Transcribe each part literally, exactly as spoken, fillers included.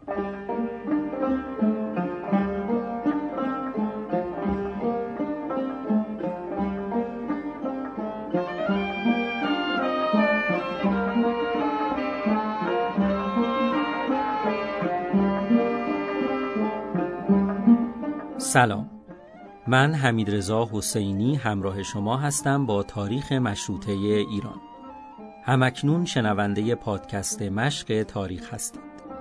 سلام، من حمیدرضا حسینی همراه شما هستم با تاریخ مشروطه ایران. همکنون شنونده پادکست مشق تاریخ هستید.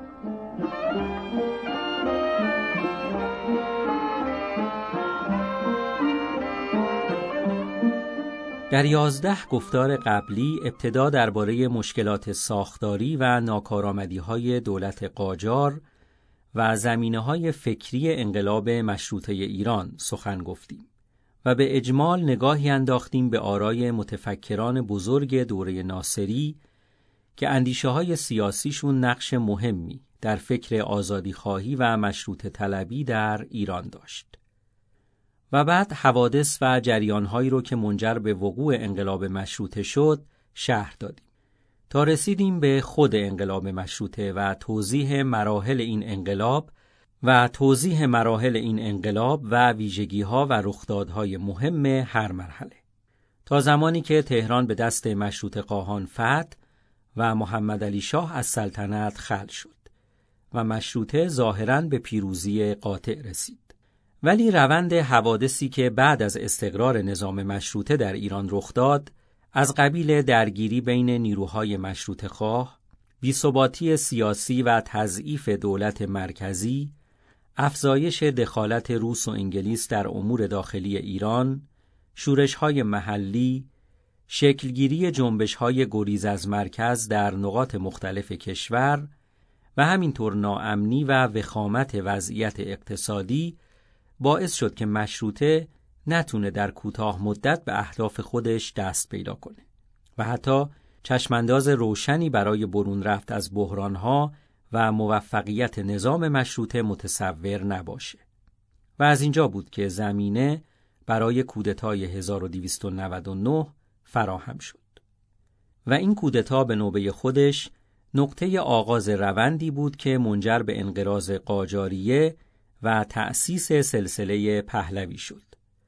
در یازده گفتار قبلی ابتدا درباره مشکلات ساختاری و ناکارآمدی‌های دولت قاجار و زمینه‌های فکری انقلاب مشروطه ایران سخن گفتیم و به اجمال نگاهی انداختیم به آرای متفکران بزرگ دوره ناصری که اندیشه‌های سیاسیشون نقش مهمی در فکر آزادیخواهی و مشروطه طلبی در ایران داشت. و بعد حوادث و جریان‌هایی رو که منجر به وقوع انقلاب مشروطه شد شرح دادیم تا رسیدیم به خود انقلاب مشروطه و توضیح مراحل این انقلاب و توضیح مراحل این انقلاب و ویژگی‌ها و رخدادهای مهم هر مرحله تا زمانی که تهران به دست مشروطه خواهان فتح و محمد علی شاه از سلطنت خلع شد و مشروطه ظاهراً به پیروزی قاطع رسید. ولی روند حوادثی که بعد از استقرار نظام مشروطه در ایران رخ داد از قبیل درگیری بین نیروهای مشروطه خواه، بی‌ثباتی سیاسی و تضعیف دولت مرکزی، افزایش دخالت روس و انگلیس در امور داخلی ایران، شورش‌های محلی، شکلگیری جنبش‌های گریز از مرکز در نقاط مختلف کشور و همینطور ناامنی و وخامت وضعیت اقتصادی باعث شد که مشروطه نتونه در کوتاه مدت به اهداف خودش دست پیدا کنه و حتی چشمانداز روشنی برای برون رفت از بحرانها و موفقیت نظام مشروطه متصور نباشه. و از اینجا بود که زمینه برای کودتای هزار و دویست و نود و نه فراهم شد. و این کودتا به نوبه خودش نقطه آغاز روندی بود که منجر به انقراض قاجاریه و تأسیس سلسله پهلوی شد.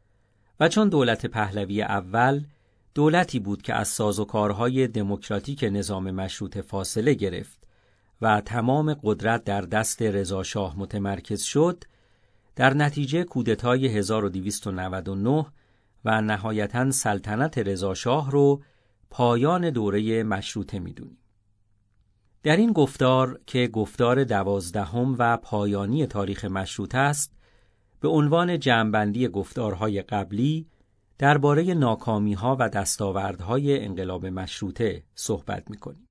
و چون دولت پهلوی اول دولتی بود که از سازوکارهای دموکراتیک نظام مشروطه فاصله گرفت و تمام قدرت در دست رضا شاه متمرکز شد، در نتیجه کودتای هزار و دویست و نود و نه و نهایتاً سلطنت رضا شاه رو پایان دوره مشروطه می‌دونیم. در این گفتار که گفتار دوازدهم و پایانی تاریخ مشروطه است، به عنوان جمع‌بندی گفتارهای قبلی درباره ناکامی‌ها و دستاوردهای انقلاب مشروطه صحبت می‌کنیم.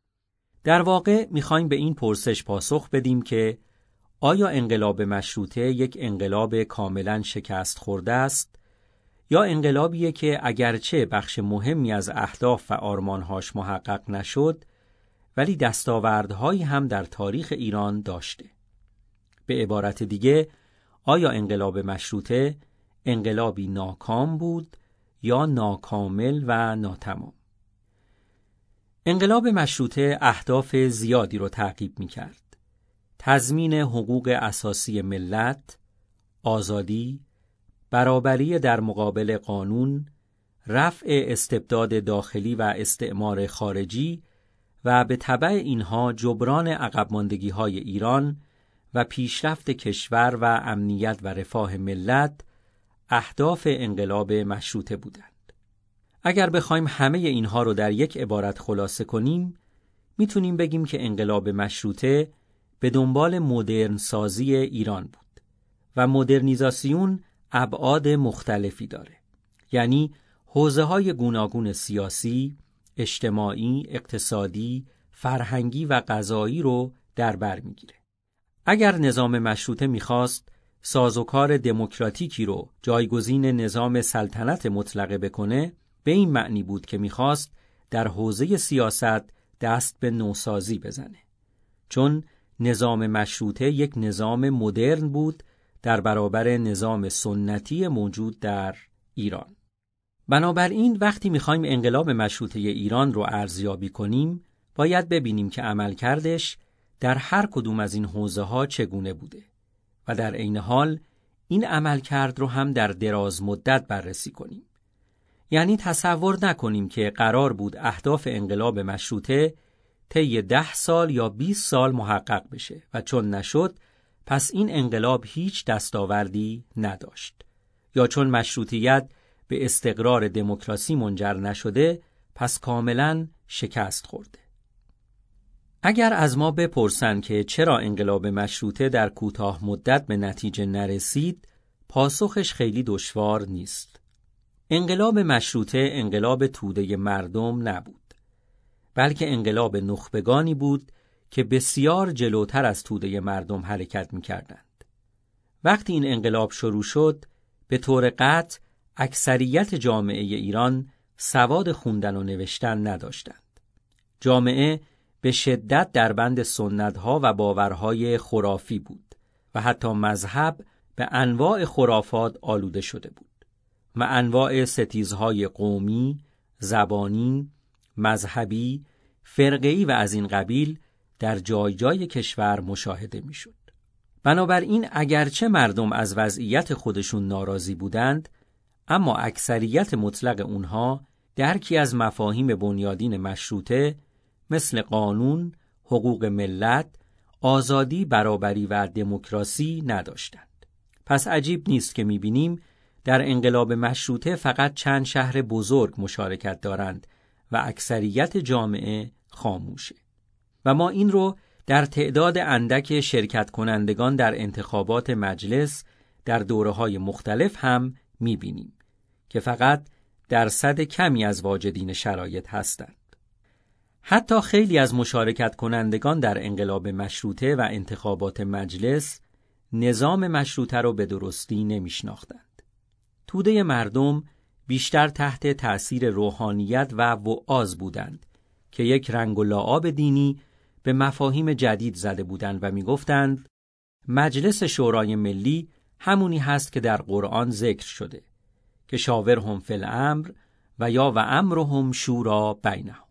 در واقع می‌خوایم به این پرسش پاسخ بدیم که آیا انقلاب مشروطه یک انقلاب کاملاً شکست خورده است یا انقلابیه که اگرچه بخش مهمی از اهداف و آرمان‌هاش محقق نشد ولی دستاوردهایی هم در تاریخ ایران داشته. به عبارت دیگه، آیا انقلاب مشروطه انقلابی ناکام بود یا ناکامل و ناتمام؟ انقلاب مشروطه اهداف زیادی رو تعقیب می‌کرد. تضمین حقوق اساسی ملت، آزادی، برابری در مقابل قانون، رفع استبداد داخلی و استعمار خارجی و به تبع اینها جبران عقب ماندگی‌های ایران و پیشرفت کشور و امنیت و رفاه ملت اهداف انقلاب مشروطه بودند. اگر بخوایم همه اینها رو در یک عبارت خلاصه کنیم، میتونیم بگیم که انقلاب مشروطه به دنبال مدرن سازی ایران بود و مدرنیزاسیون ابعاد مختلفی داره. یعنی حوزه‌های گوناگون سیاسی، اجتماعی، اقتصادی، فرهنگی و قضایی رو در بر میگیره. اگر نظام مشروطه میخواست سازوکار دموکراتیکی رو جایگزین نظام سلطنت مطلقه بکنه، به این معنی بود که میخواست در حوزه سیاست دست به نوسازی بزنه. چون نظام مشروطه یک نظام مدرن بود در برابر نظام سنتی موجود در ایران. بنابراین وقتی میخوایم انقلاب مشروطه ایران رو ارزیابی کنیم، باید ببینیم که عملکردش در هر کدوم از این حوزه‌ها چگونه بوده و در عین حال این عملکرد رو هم در دراز مدت بررسی کنیم. یعنی تصور نکنیم که قرار بود اهداف انقلاب مشروطه طی ده سال یا بیست سال محقق بشه و چون نشد پس این انقلاب هیچ دستاوردی نداشت، یا چون مشروطیت به استقرار دموکراسی منجر نشده پس کاملاً شکست خورده. اگر از ما بپرسن که چرا انقلاب مشروطه در کوتاه مدت به نتیجه نرسید، پاسخش خیلی دشوار نیست. انقلاب مشروطه انقلاب توده مردم نبود، بلکه انقلاب نخبگانی بود که بسیار جلوتر از توده مردم حرکت می‌کردند. وقتی این انقلاب شروع شد، به طور قطع اکثریت جامعه ایران سواد خوندن و نوشتن نداشتند. جامعه به شدت در بند سنت‌ها و باورهای خرافی بود و حتی مذهب به انواع خرافات آلوده شده بود و انواع ستیزهای قومی، زبانی، مذهبی، فرقه‌ای و از این قبیل در جای جای کشور مشاهده می‌شد. بنابراین اگرچه مردم از وضعیت خودشون ناراضی بودند، اما اکثریت مطلق اونها درکی از مفاهیم بنیادین مشروطه مثل قانون، حقوق ملت، آزادی، برابری و دموکراسی نداشتند. پس عجیب نیست که می‌بینیم در انقلاب مشروطه فقط چند شهر بزرگ مشارکت دارند و اکثریت جامعه خاموشه. و ما این رو در تعداد اندک شرکت کنندگان در انتخابات مجلس در دوره‌های مختلف هم می‌بینیم که فقط درصد کمی از واجدین شرایط هستند. حتی خیلی از مشارکت کنندگان در انقلاب مشروطه و انتخابات مجلس نظام مشروطه رو به درستی نمی‌شناختند. توده مردم بیشتر تحت تأثیر روحانیت و وعاظ بودند که یک رنگ و لعاب دینی به مفاهیم جدید زده بودند و می‌گفتند مجلس شورای ملی همونی هست که در قرآن ذکر شده که شاورهم فی الامر و یا و امرهم شورا بینهم.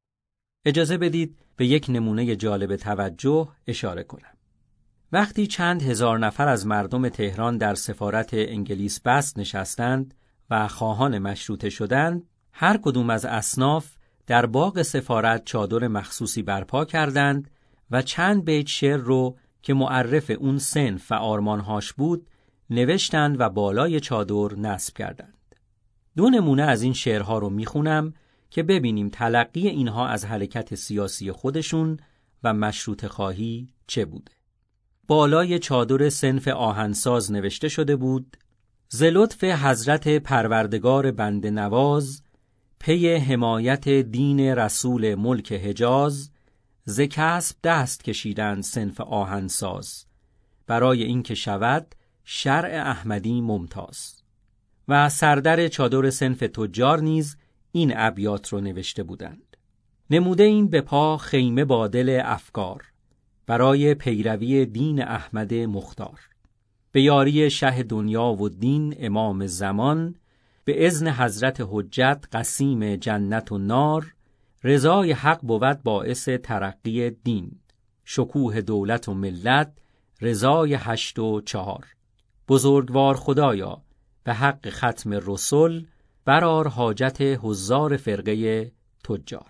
اجازه بدید به یک نمونه جالب توجه اشاره کنم. وقتی چند هزار نفر از مردم تهران در سفارت انگلیس بست نشستند و خواهان مشروطه شدند، هر کدوم از اصناف در باغ سفارت چادر مخصوصی برپا کردند و چند بیت شعر رو که معرف اون صنف و آرمانهاش بود نوشتند و بالای چادر نصب کردند. دو نمونه از این شعرها رو میخونم که ببینیم تلقی اینها از حرکت سیاسی خودشون و مشروطه خواهی چه بوده. بالای چادر صنف آهنساز نوشته شده بود: ز لطف حضرت پروردگار بنده نواز، پی حمایت دین رسول ملک حجاز، ز کسب دست کشیدند صنف آهنساز، برای این که شود شرع احمدی ممتاز. و سردر چادر صنف تجار نیز این ابیات رو نوشته بودند: نموده این به پا خیمه با دل افکار، برای پیروی دین احمد مختار. به یاری شه دنیا و دین امام زمان، به اذن حضرت حجت قسیم جنت و نار. رضای حق بود باعث ترقی دین، شکوه دولت و ملت رضای هشت و چهار. بزرگوار خدایا به حق ختم رسول، برار حاجت حضار فرقه تجار.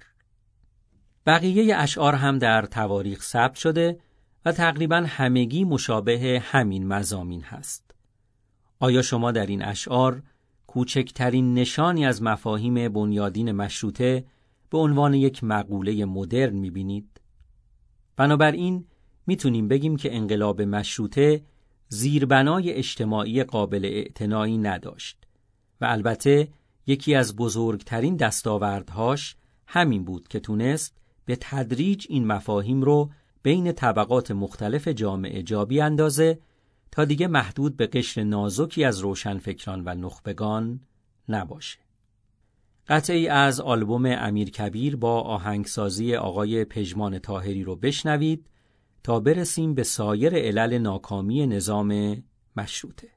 بقیه اشعار هم در تواریخ ثبت شده و تقریباً همگی مشابه همین مضامین هست. آیا شما در این اشعار کوچکترین نشانی از مفاهیم بنیادین مشروطه به عنوان یک مقوله مدرن می‌بینید؟ بنابراین میتونیم بگیم که انقلاب مشروطه زیربنای اجتماعی قابل اعتنایی نداشت و البته یکی از بزرگترین دستاوردهاش همین بود که تونست به تدریج این مفاهیم رو بین طبقات مختلف جامعه جا بیاندازه تا دیگه محدود به قشر نازکی از روشنفکران و نخبگان نباشه. قطعی از آلبوم امیرکبیر با آهنگسازی آقای پژمان طاهری رو بشنوید تا برسیم به سایر علل ناکامی نظام مشروطه.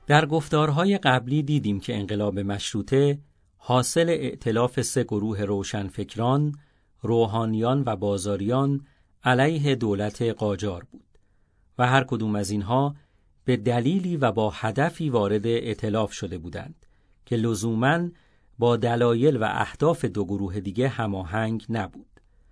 در گفتارهای قبلی دیدیم که انقلاب مشروطه حاصل ائتلاف سه گروه روشنفکران، روحانیان و بازاریان علیه دولت قاجار بود و هر کدوم از اینها به دلیلی و با هدفی وارد ائتلاف شده بودند که لزوماً با دلایل و اهداف دو گروه دیگه هماهنگ نبود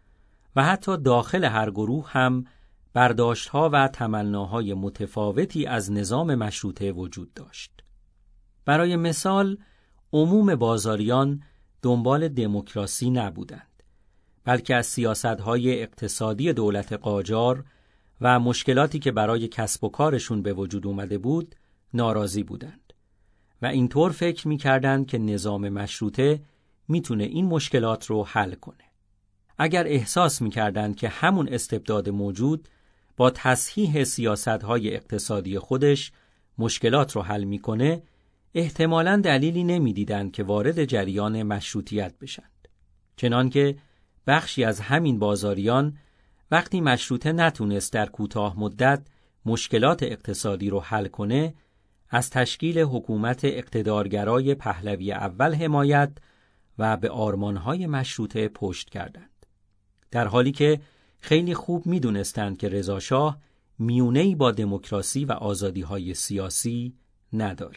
و حتی داخل هر گروه هم برداشت‌ها و تمناهای متفاوتی از نظام مشروطه وجود داشت. برای مثال، عموم بازاریان دنبال دموکراسی نبودند، بلکه از سیاست‌های اقتصادی دولت قاجار و مشکلاتی که برای کسب و کارشون به وجود اومده بود ناراضی بودند و اینطور فکر می‌کردند که نظام مشروطه میتونه این مشکلات رو حل کنه. اگر احساس می‌کردند که همون استبداد موجود با تصحیح سیاست‌های اقتصادی خودش مشکلات رو حل می‌کنه، احتمالاً دلیلی نمی‌دیدند که وارد جریان مشروطیت بشند. چنانکه بخشی از همین بازاریان وقتی مشروطه نتونست در کوتاه مدت مشکلات اقتصادی رو حل کنه، از تشکیل حکومت اقتدارگرای پهلوی اول حمایت و به آرمان‌های مشروطه پشت کردند. در حالی که خیلی خوب می‌دونستند که رضا شاه میونه‌ای با دموکراسی و آزادی‌های سیاسی نداره.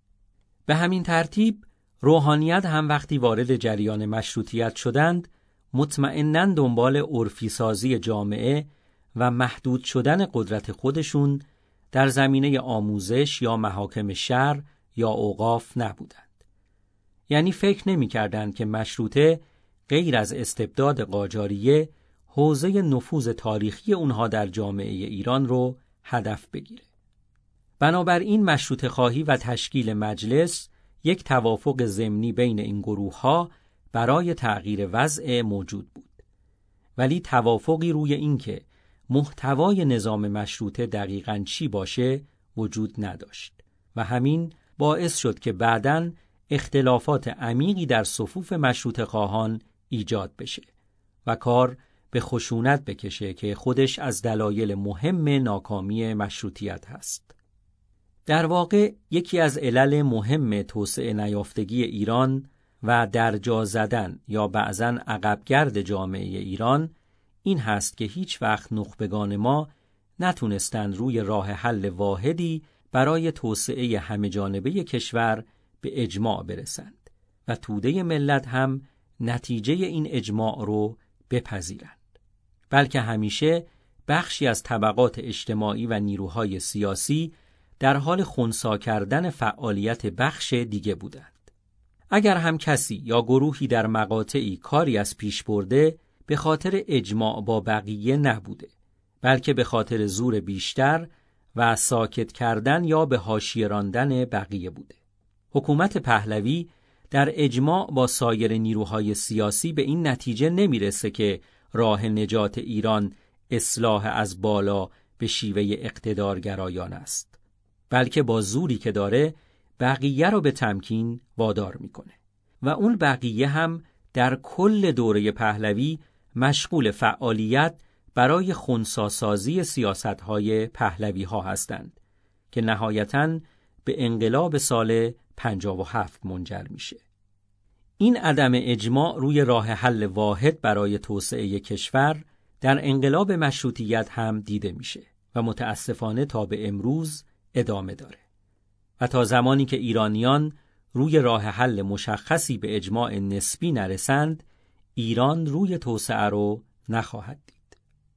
به همین ترتیب روحانیت هم وقتی وارد جریان مشروطیت شدند، مطمئناً دنبال عرفی سازی جامعه و محدود شدن قدرت خودشون در زمینه آموزش یا محاکم شرع یا اوقاف نبودند. یعنی فکر نمی‌کردند که مشروطه غیر از استبداد قاجاریه حوزه نفوذ تاریخی اونها در جامعه ایران رو هدف بگیره. بنابراین مشروطه خواهی و تشکیل مجلس یک توافق ضمنی بین این گروه‌ها برای تغییر وضع موجود بود. ولی توافقی روی این که محتوای نظام مشروطه دقیقاً چی باشه وجود نداشت و همین باعث شد که بعداً اختلافات عمیقی در صفوف مشروطه خواهان ایجاد بشه و کار به خشونت بکشه که خودش از دلایل مهم ناکامی مشروطیت هست. در واقع یکی از علل مهم توسعه نیافتگی ایران و در جا زدن یا بعضاً عقبگرد جامعه ایران این هست که هیچ وقت نخبگان ما نتونستند روی راه حل واحدی برای توسعه همه‌جانبه کشور به اجماع برسند و توده ملت هم نتیجه این اجماع رو بپذیرند، بلکه همیشه بخشی از طبقات اجتماعی و نیروهای سیاسی در حال خنثی کردن فعالیت بخش دیگه بودند. اگر هم کسی یا گروهی در مقاطعی کاری از پیش برده، به خاطر اجماع با بقیه نبوده، بلکه به خاطر زور بیشتر و ساکت کردن یا به حاشیه راندن بقیه بوده. حکومت پهلوی در اجماع با سایر نیروهای سیاسی به این نتیجه نمیرسه که راه نجات ایران اصلاح از بالا به شیوه اقتدارگرایان است، بلکه با زوری که داره بقیه رو به تمکین وادار میکنه و اون بقیه هم در کل دوره پهلوی مشغول فعالیت برای خنثی سازی سیاست‌های پهلوی ها هستند که نهایتاً به انقلاب سال پنجاه و هفت منجر میشه. این عدم اجماع روی راه حل واحد برای توسعه کشور در انقلاب مشروطیت هم دیده میشه و متاسفانه تا به امروز ادامه داره و تا زمانی که ایرانیان روی راه حل مشخصی به اجماع نسبی نرسند، ایران روی توسعه رو نخواهد دید.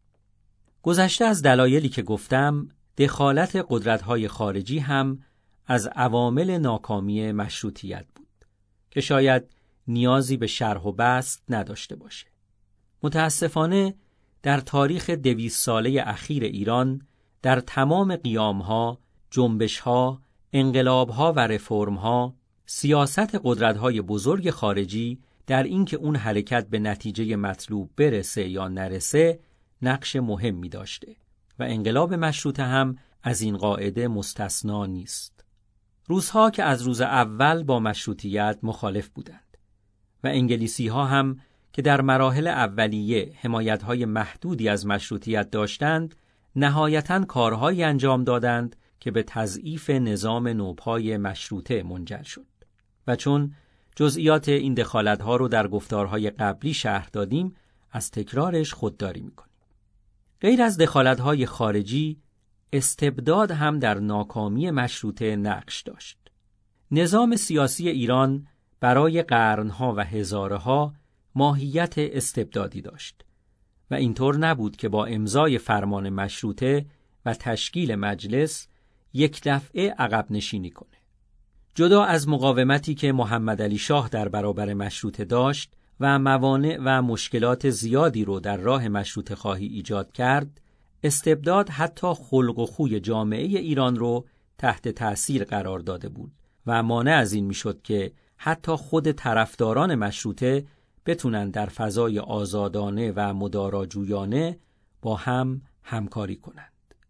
گذشته از دلایلی که گفتم، دخالت قدرت‌های خارجی هم از عوامل ناکامی مشروطیت بود که شاید نیازی به شرح و بسط نداشته باشه. متاسفانه در تاریخ دویست ساله اخیر ایران در تمام قیام‌ها، جنبش‌ها، انقلاب‌ها و رفرم‌ها، سیاست قدرت‌های بزرگ خارجی در اینکه اون حرکت به نتیجه مطلوب برسه یا نرسه نقش مهمی داشته و انقلاب مشروطه هم از این قاعده مستثنا نیست. روس‌ها که از روز اول با مشروطیت مخالف بودند و انگلیسی‌ها هم که در مراحل اولیه حمایت‌های محدودی از مشروطیت داشتند، نهایتاً کارهایی انجام دادند که به تضعیف نظام نوپای مشروطه منجر شد. و چون جزئیات این دخالت‌ها رو در گفتارهای قبلی شرح دادیم، از تکرارش خودداری می‌کنیم. غیر از دخالت‌های خارجی، استبداد هم در ناکامی مشروطه نقش داشت. نظام سیاسی ایران برای قرنها و هزارها ماهیت استبدادی داشت و اینطور نبود که با امضای فرمان مشروطه و تشکیل مجلس یک دفعه عقب نشینی کنه. جدا از مقاومتی که محمد علی شاه در برابر مشروطه داشت و موانع و مشکلات زیادی رو در راه مشروطه خواهی ایجاد کرد، استبداد حتی خلق و خوی جامعه ایران رو تحت تأثیر قرار داده بود و مانع از این میشد که حتی خود طرفداران مشروطه بتونن در فضای آزادانه و مداراجویانه با هم همکاری کنند.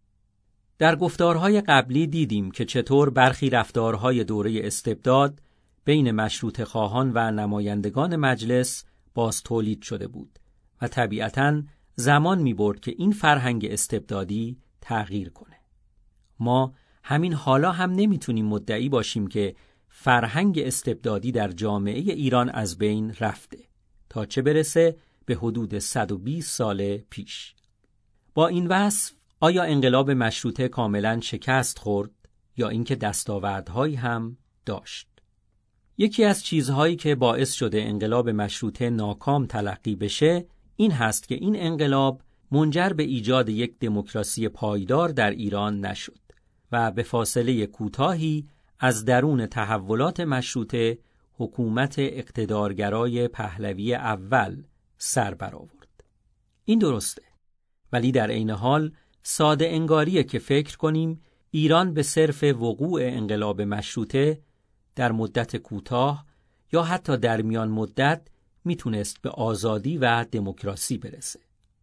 در گفتارهای قبلی دیدیم که چطور برخی رفتارهای دوره استبداد بین مشروطه خواهان و نمایندگان مجلس باز تولید شده بود و طبیعتاً زمان می برد که این فرهنگ استبدادی تغییر کنه. ما همین حالا هم نمیتونیم مدعی باشیم که فرهنگ استبدادی در جامعه ایران از بین رفته، تا چه برسه به حدود صد و بیست سال پیش. با این وصف آیا انقلاب مشروطه کاملا شکست خورد یا اینکه دستاوردهایی هم داشت؟ یکی از چیزهایی که باعث شده انقلاب مشروطه ناکام تلقی بشه این هست که این انقلاب منجر به ایجاد یک دموکراسی پایدار در ایران نشد و به فاصله کوتاهی از درون تحولات مشروطه حکومت اقتدارگرای پهلوی اول سر برآورد. این درسته، ولی در عین حال ساده انگاریه که فکر کنیم ایران به صرف وقوع انقلاب مشروطه در مدت کوتاه یا حتی در میان مدت میتونست به آزادی و دموکراسی برسه.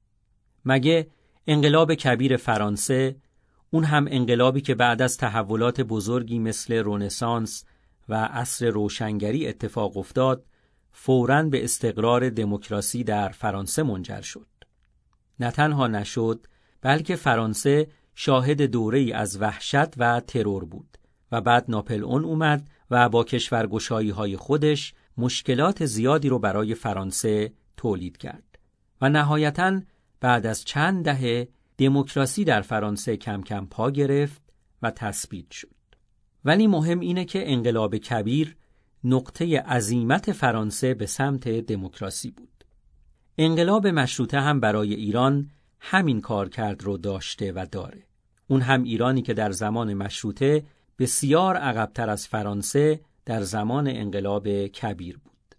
مگه انقلاب کبیر فرانسه، اون هم انقلابی که بعد از تحولات بزرگی مثل رنسانس و عصر روشنگری اتفاق افتاد، فوراً به استقرار دموکراسی در فرانسه منجر شد؟ نه تنها نشد، بلکه فرانسه شاهد دوره‌ای از وحشت و ترور بود و بعد ناپلئون اومد و با کشورگشایی‌های خودش مشکلات زیادی رو برای فرانسه تولید کرد و نهایتاً بعد از چند دهه دموکراسی در فرانسه کم کم پا گرفت و تثبیت شد. ولی مهم اینه که انقلاب کبیر نقطه عزیمت فرانسه به سمت دموکراسی بود. انقلاب مشروطه هم برای ایران همین کارکرد رو داشته و داره. اون هم ایرانی که در زمان مشروطه بسیار عقب‌تر از فرانسه در زمان انقلاب کبیر بود.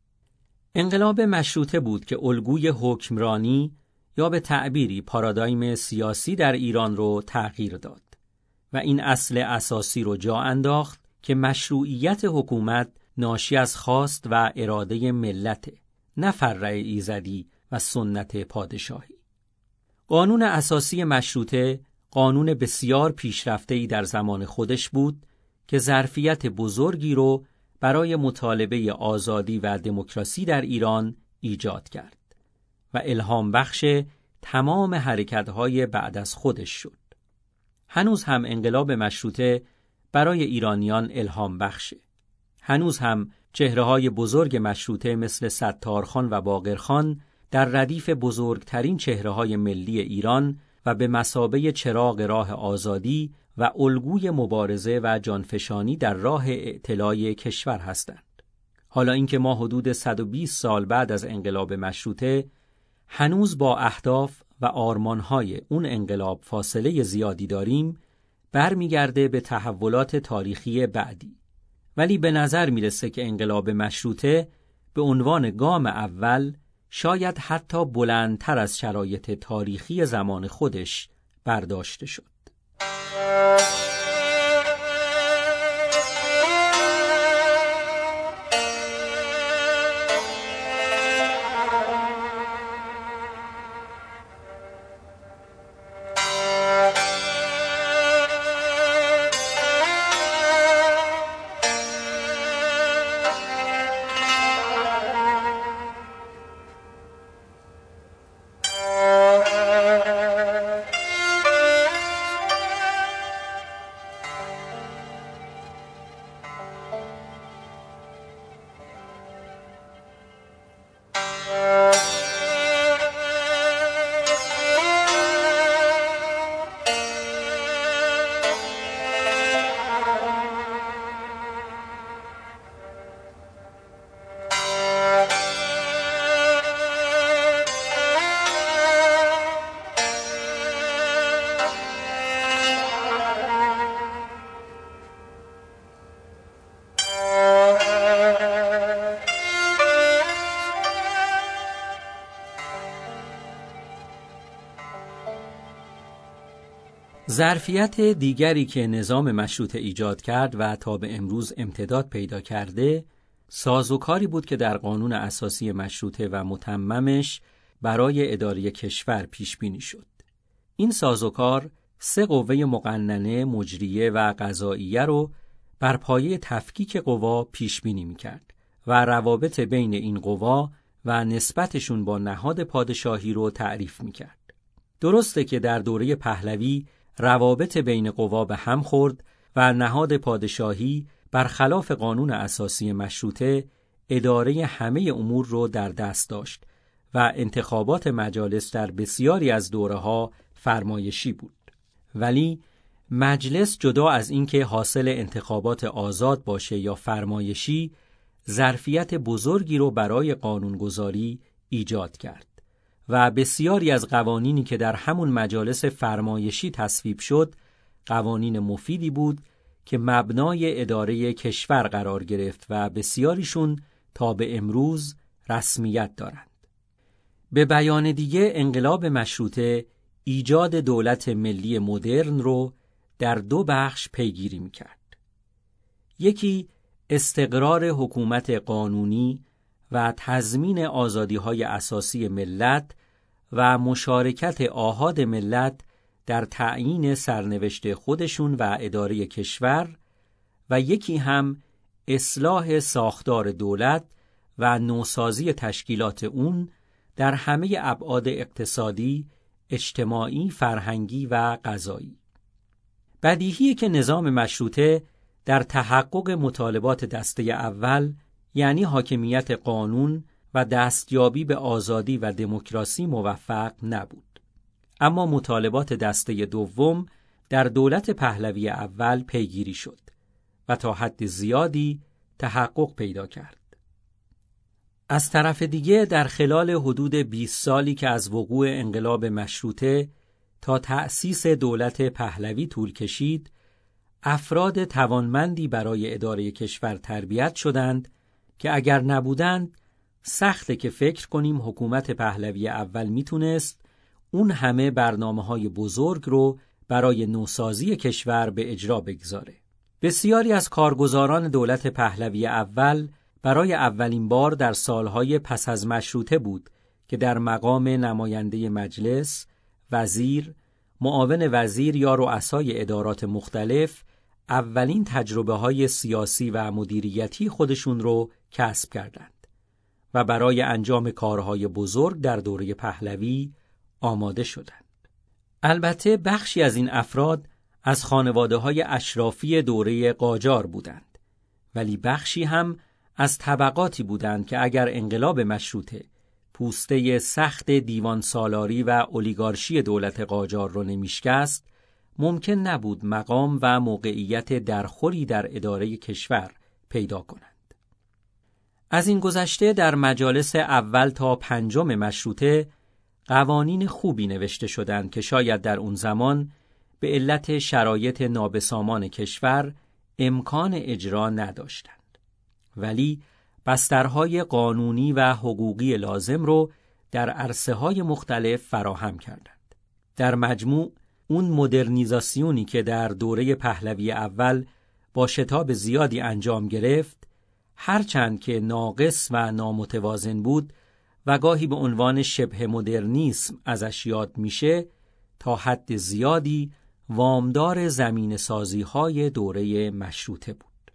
انقلاب مشروطه بود که الگوی حکمرانی یا به تعبیری پارادایم سیاسی در ایران رو تغییر داد و این اصل اساسی رو جا انداخت که مشروعیت حکومت ناشی از خواست و اراده ملت، نه فرع ایزدی و سنت پادشاهی. قانون اساسی مشروطه قانون بسیار پیشرفته‌ای در زمان خودش بود که ظرفیت بزرگی رو برای مطالبه آزادی و دموکراسی در ایران ایجاد کرد و الهام بخش تمام حرکت‌های بعد از خودش شد. هنوز هم انقلاب مشروطه برای ایرانیان الهام بخشه. هنوز هم چهره‌های بزرگ مشروطه مثل ستارخان و باقرخان در ردیف بزرگترین چهره‌های ملی ایران و به مثابه چراغ راه آزادی و الگوی مبارزه و جانفشانی در راه اعتلای کشور هستند. حالا اینکه ما حدود صد و بیست سال بعد از انقلاب مشروطه هنوز با اهداف و آرمان‌های اون انقلاب فاصله زیادی داریم، برمیگرده به تحولات تاریخی بعدی. ولی به نظر میرسه که انقلاب مشروطه به عنوان گام اول شاید حتی بلندتر از شرایط تاریخی زمان خودش برداشته شد. ظرفیت دیگری که نظام مشروطه ایجاد کرد و تا به امروز امتداد پیدا کرده، سازوکاری بود که در قانون اساسی مشروطه و متممش برای اداره کشور پیش بینی شد. این سازوکار سه قوه مقننه، مجریه و قضاییه رو بر پایه تفکیک قوا پیش بینی می‌کرد و روابط بین این قوا و نسبتشون با نهاد پادشاهی رو تعریف می‌کرد. درسته که در دوره پهلوی روابط بین قوا به هم خورد و نهاد پادشاهی برخلاف قانون اساسی مشروطه اداره همه امور رو در دست داشت و انتخابات مجالس در بسیاری از دوره‌ها فرمایشی بود. ولی مجلس جدا از اینکه حاصل انتخابات آزاد باشه یا فرمایشی، ظرفیت بزرگی رو برای قانونگذاری ایجاد کرد و بسیاری از قوانینی که در همون مجالس فرمایشی تصویب شد، قوانین مفیدی بود که مبنای اداره کشور قرار گرفت و بسیاریشون تا به امروز رسمیت دارند. به بیان دیگه، انقلاب مشروطه ایجاد دولت ملی مدرن رو در دو بخش پیگیری می‌کرد. یکی استقرار حکومت قانونی و تضمین آزادی‌های اساسی ملت و مشارکت آحاد ملت در تعیین سرنوشت خودشون و اداره کشور، و یکی هم اصلاح ساختار دولت و نوسازی تشکیلات اون در همه ابعاد اقتصادی، اجتماعی، فرهنگی و قضایی. بدیهیه که نظام مشروطه در تحقق مطالبات دسته اول، یعنی حاکمیت قانون و دستیابی به آزادی و دموکراسی، موفق نبود. اما مطالبات دسته دوم در دولت پهلوی اول پیگیری شد و تا حد زیادی تحقق پیدا کرد. از طرف دیگه در خلال حدود بیست سالی که از وقوع انقلاب مشروطه تا تأسیس دولت پهلوی طول کشید، افراد توانمندی برای اداره کشور تربیت شدند که اگر نبودند سخته که فکر کنیم حکومت پهلوی اول میتونست اون همه برنامه‌های بزرگ رو برای نوسازی کشور به اجرا بگذاره. بسیاری از کارگزاران دولت پهلوی اول برای اولین بار در سالهای پس از مشروطه بود که در مقام نماینده مجلس، وزیر، معاون وزیر یا رؤسای ادارات مختلف اولین تجربه‌های سیاسی و مدیریتی خودشون رو کسب کردند و برای انجام کارهای بزرگ در دوره پهلوی آماده شدند. البته بخشی از این افراد از خانواده‌های اشرافی دوره قاجار بودند، ولی بخشی هم از طبقاتی بودند که اگر انقلاب مشروطه پوسته سخت دیوان سالاری و اولیگارشی دولت قاجار رو نمیشکست، ممکن نبود مقام و موقعیت درخوری در اداره کشور پیدا کنند. از این گذشته در مجالس اول تا پنجم مشروطه قوانین خوبی نوشته شدند که شاید در اون زمان به علت شرایط نابسامان کشور امکان اجرا نداشتند، ولی بسترهای قانونی و حقوقی لازم رو در عرصه‌های مختلف فراهم کردند. در مجموع اون مدرنیزاسیونی که در دوره پهلوی اول با شتاب زیادی انجام گرفت، هرچند که ناقص و نامتوازن بود و گاهی به عنوان شبه مدرنیسم ازش یاد میشه، تا حد زیادی وامدار زمین سازی‌های دوره مشروطه بود.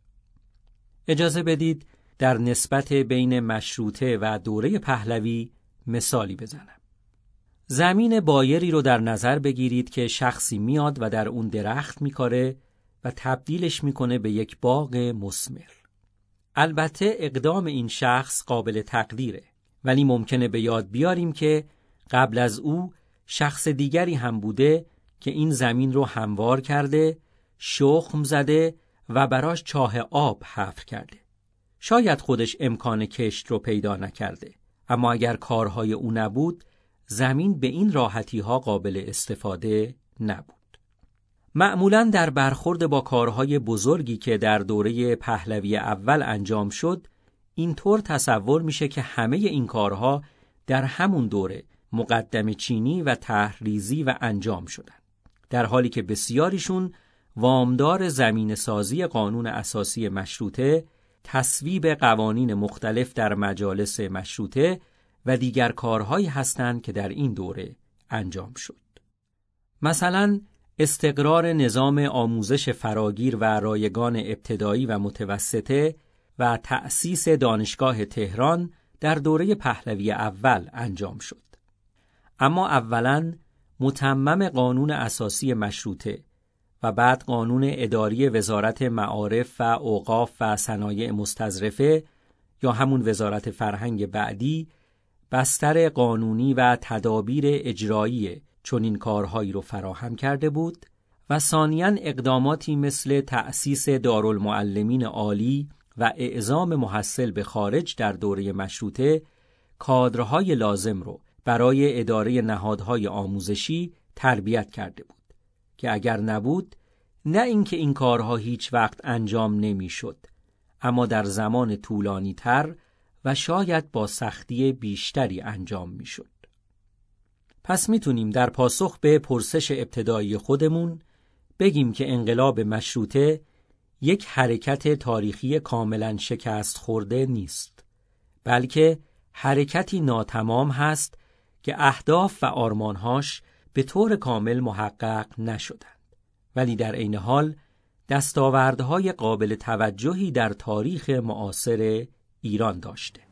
اجازه بدید در نسبت بین مشروطه و دوره پهلوی مثالی بزنم. زمین بایری رو در نظر بگیرید که شخصی میاد و در اون درخت میکاره و تبدیلش میکنه به یک باغ مثمر. البته اقدام این شخص قابل تقدیره، ولی ممکنه به یاد بیاریم که قبل از او شخص دیگری هم بوده که این زمین رو هموار کرده، شخم زده و براش چاه آب حفر کرده. شاید خودش امکان کشت رو پیدا نکرده، اما اگر کارهای او نبود، زمین به این راحتی ها قابل استفاده نبود. معمولاً در برخورد با کارهای بزرگی که در دوره پهلوی اول انجام شد، اینطور تصور میشه که همه این کارها در همون دوره مقدم چینی و طرحریزی و انجام شدن. در حالی که بسیاریشون وامدار زمین سازی قانون اساسی مشروطه، تصویب قوانین مختلف در مجالس مشروطه و دیگر کارهایی هستند که در این دوره انجام شد. مثلا استقرار نظام آموزش فراگیر و رایگان ابتدایی و متوسطه و تأسیس دانشگاه تهران در دوره پهلوی اول انجام شد. اما اولاً متمم قانون اساسی مشروطه و بعد قانون اداری وزارت معارف و اوقاف و صنایع مستظرفه یا همون وزارت فرهنگ بعدی بستر قانونی و تدابیر اجرایی چنین کارهایی رو فراهم کرده بود و ثانیاً اقداماتی مثل تأسیس دارالمعلمین عالی و اعزام محصل به خارج در دوره مشروطه کادرهای لازم رو برای اداره نهادهای آموزشی تربیت کرده بود که اگر نبود، نه اینکه این کارها هیچ وقت انجام نمیشد، اما در زمان طولانی تر و شاید با سختی بیشتری انجام میشد. پس میتونیم در پاسخ به پرسش ابتدایی خودمون بگیم که انقلاب مشروطه یک حرکت تاریخی کاملا شکست خورده نیست، بلکه حرکتی ناتمام هست که اهداف و آرمانهاش به طور کامل محقق نشدند، ولی در عین حال دستاوردهای قابل توجهی در تاریخ معاصر ایران داشته.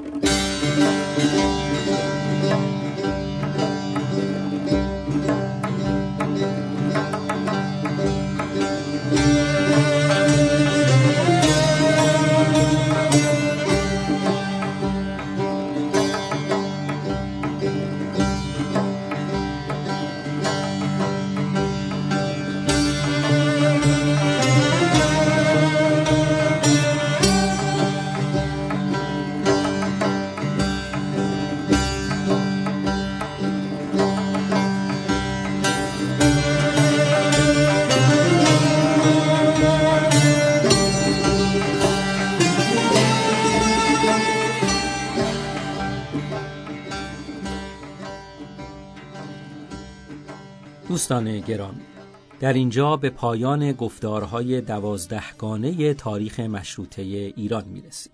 دوستان گرامی، در اینجا به پایان گفتارهای دوازدهگانه تاریخ مشروطه ایران میرسیم.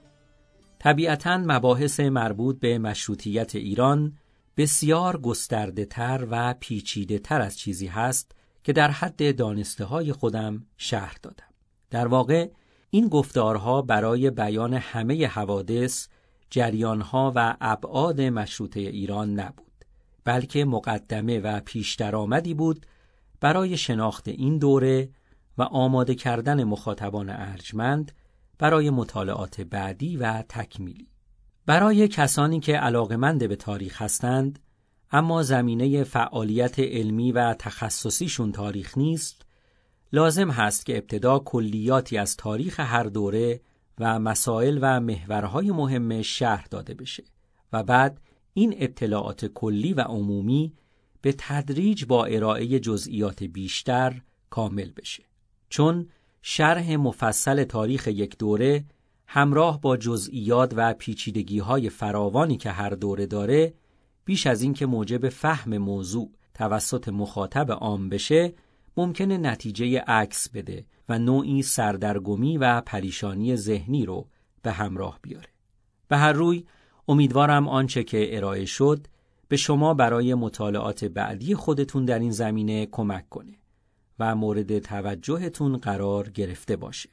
طبیعتاً مباحث مربوط به مشروطیت ایران بسیار گسترده تر و پیچیده تر از چیزی هست که در حد دانسته های خودم شرح دادم. در واقع این گفتارها برای بیان همه حوادث، جریانها و ابعاد مشروطه ایران نبود، بلکه مقدمه و پیش درآمدی بود برای شناخت این دوره و آماده کردن مخاطبان ارجمند برای مطالعات بعدی و تکمیلی. برای کسانی که علاقه‌مند به تاریخ هستند اما زمینه فعالیت علمی و تخصصیشون تاریخ نیست، لازم هست که ابتدا کلیاتی از تاریخ هر دوره و مسائل و محورهای مهم شرح داده بشه و بعد این اطلاعات کلی و عمومی به تدریج با ارائه جزئیات بیشتر کامل بشه. چون شرح مفصل تاریخ یک دوره همراه با جزئیات و پیچیدگی‌های فراوانی که هر دوره داره، بیش از این که موجب فهم موضوع توسط مخاطب عام بشه، ممکنه نتیجه عکس بده و نوعی سردرگمی و پریشانی ذهنی رو به همراه بیاره. به هر روی امیدوارم آنچه که ارائه شد به شما برای مطالعات بعدی خودتون در این زمینه کمک کنه و مورد توجهتون قرار گرفته باشه.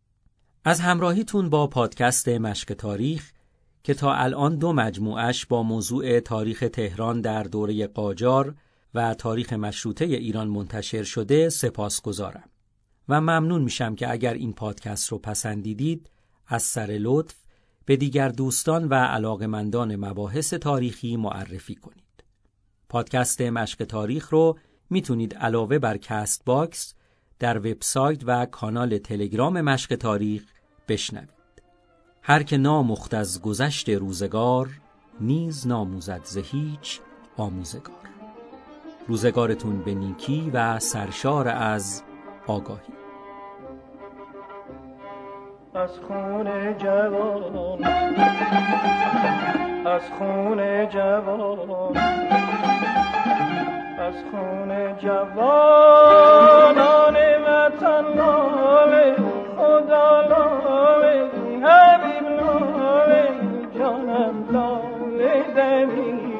از همراهیتون با پادکست مشق تاریخ که تا الان دو مجموعش با موضوع تاریخ تهران در دوره قاجار و تاریخ مشروطه ایران منتشر شده سپاسگزارم و ممنون میشم که اگر این پادکست رو پسندیدید از سر لطف به دیگر دوستان و علاقه‌مندان مباحث تاریخی معرفی کنید. پادکست مشق تاریخ رو میتونید علاوه بر کست باکس در وبسایت و کانال تلگرام مشق تاریخ بشنوید. هر که نامخت از گذشت روزگار، نیز ناموزد ز هیچ آموزگار. روزگارتون به نیکی و سرشار از آگاهی. از خون جوان، از خون جوان، از خون جوانان وطن لاله خدا لاله حبیب لاله جانم لاله دمی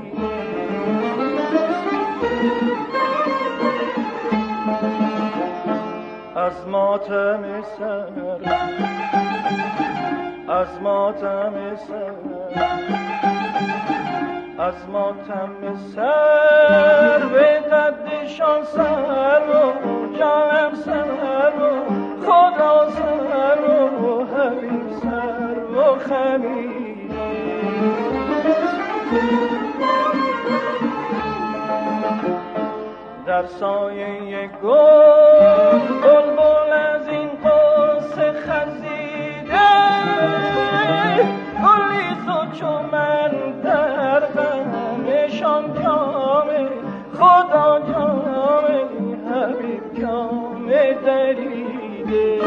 از ماتم سر از ماتم سر از ماتم سر به قدشان سر و جانم سر و خدا سر و حبیب سر و خمیر در سایه گل بلبل از این قصه خزیده گلی تو چو من در غمشان جامه خدا جامه حبیب جامه دریده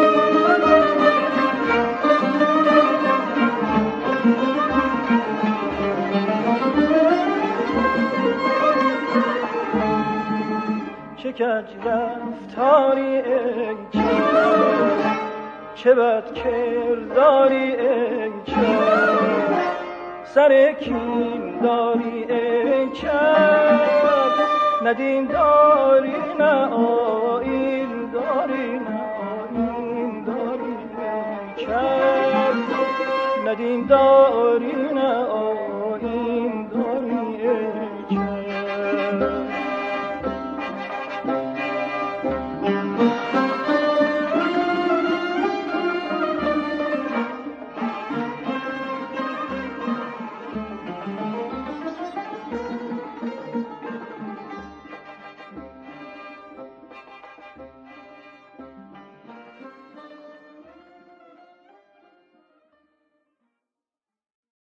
چه کج رفتاری ای چشم چه بد کرداری ای چشم سر کین داری ای چشم ندین داری نه آیین داری نه آیین داری ای چشم ندین داری نه آیین